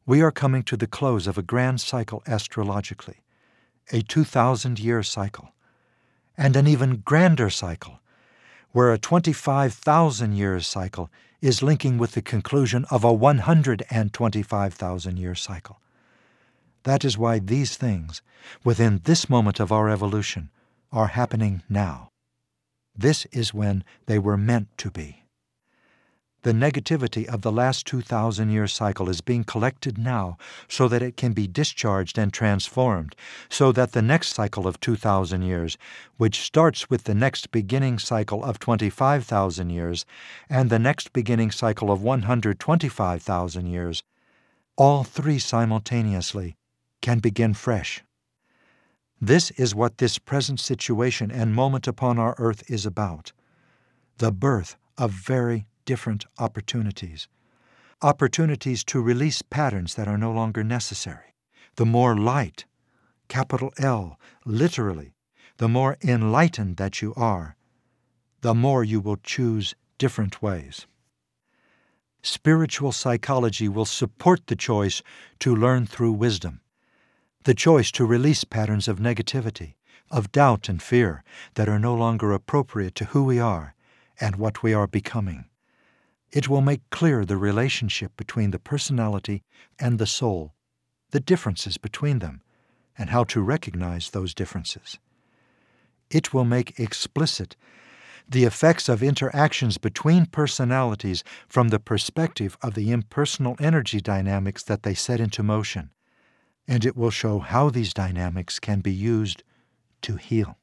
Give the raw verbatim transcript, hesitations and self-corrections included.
We are coming to the close of a grand cycle astrologically, a two thousand year cycle, and an even grander cycle, where a twenty-five thousand year cycle is linking with the conclusion of a one hundred twenty-five thousand year cycle. That is why these things, within this moment of our evolution, are happening now. This is when they were meant to be. The negativity of the last two thousand year cycle is being collected now so that it can be discharged and transformed, so that the next cycle of two thousand years, which starts with the next beginning cycle of twenty-five thousand years and the next beginning cycle of one hundred twenty-five thousand years, all three simultaneously, can begin fresh. This is what this present situation and moment upon our earth is about, the birth of very different opportunities, opportunities to release patterns that are no longer necessary. The more light, capital L, literally, the more enlightened that you are, the more you will choose different ways. Spiritual psychology will support the choice to learn through wisdom, the choice to release patterns of negativity, of doubt and fear that are no longer appropriate to who we are and what we are becoming. It will make clear the relationship between the personality and the soul, the differences between them, and how to recognize those differences. It will make explicit the effects of interactions between personalities from the perspective of the impersonal energy dynamics that they set into motion, and it will show how these dynamics can be used to heal.